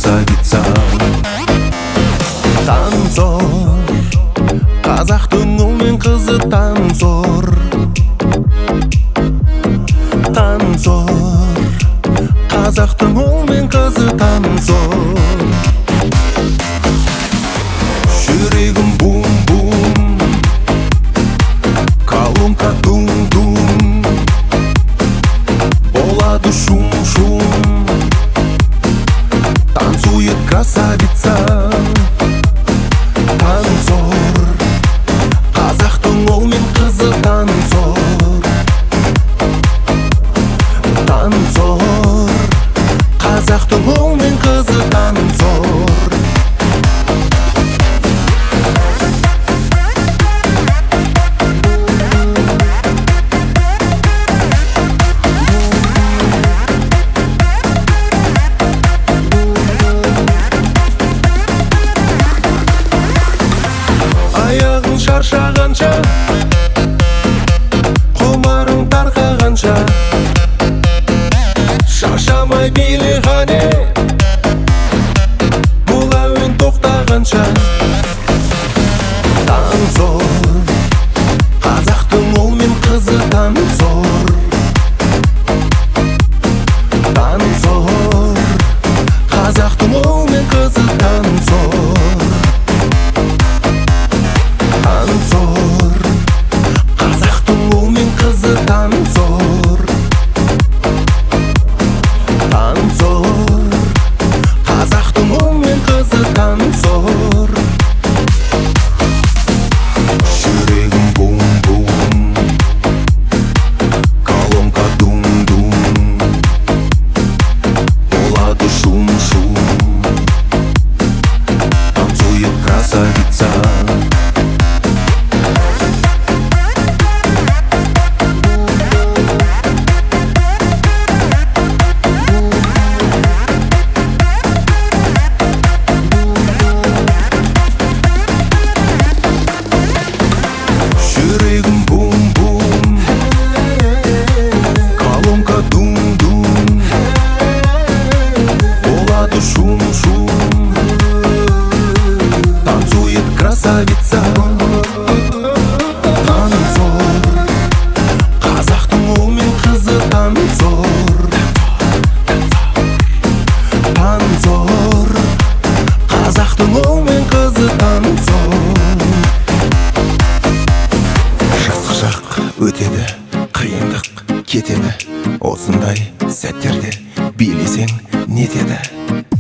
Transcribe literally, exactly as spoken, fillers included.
красавица. Танцор, қазақтың ұл мен қызы танцор. Танцор, қазақтың ұл мен қызы танцор. Жүрегім бум-бум, колонка дум-дум, болады шум-шум, танцует красавица. Танцор, қазақтың ұл мен қызы танцор. Танцор, қазақтың ұл мен қызы танцор. Аяғың шаршағанша, құмарың тарқағанша, шаршамай биле ғане, бұл әуен тоқтағанша. Танцор, қазақтың ұл мен қызы танцор. Танцор, қазақтың ұл мен қызы танцор. Танцор, қазақтың ұл мен қызы танцор. Танцор, қазақтың ұл мен қызы танцор. Жүрегім бум-бум, колонка дум-дум, болады шум-шум, танцует красавица. Жүрегім бум-бум, колонка дум-дум, болады шум-шум, танцует красавица. Танцор, қазақтың ұл мен қызы танцор. Танцор, қазақтың ұл мен қызы танцор. Жасық жақ өтеді, қиындық кетеді, осындай сәттерде билесең нетеді.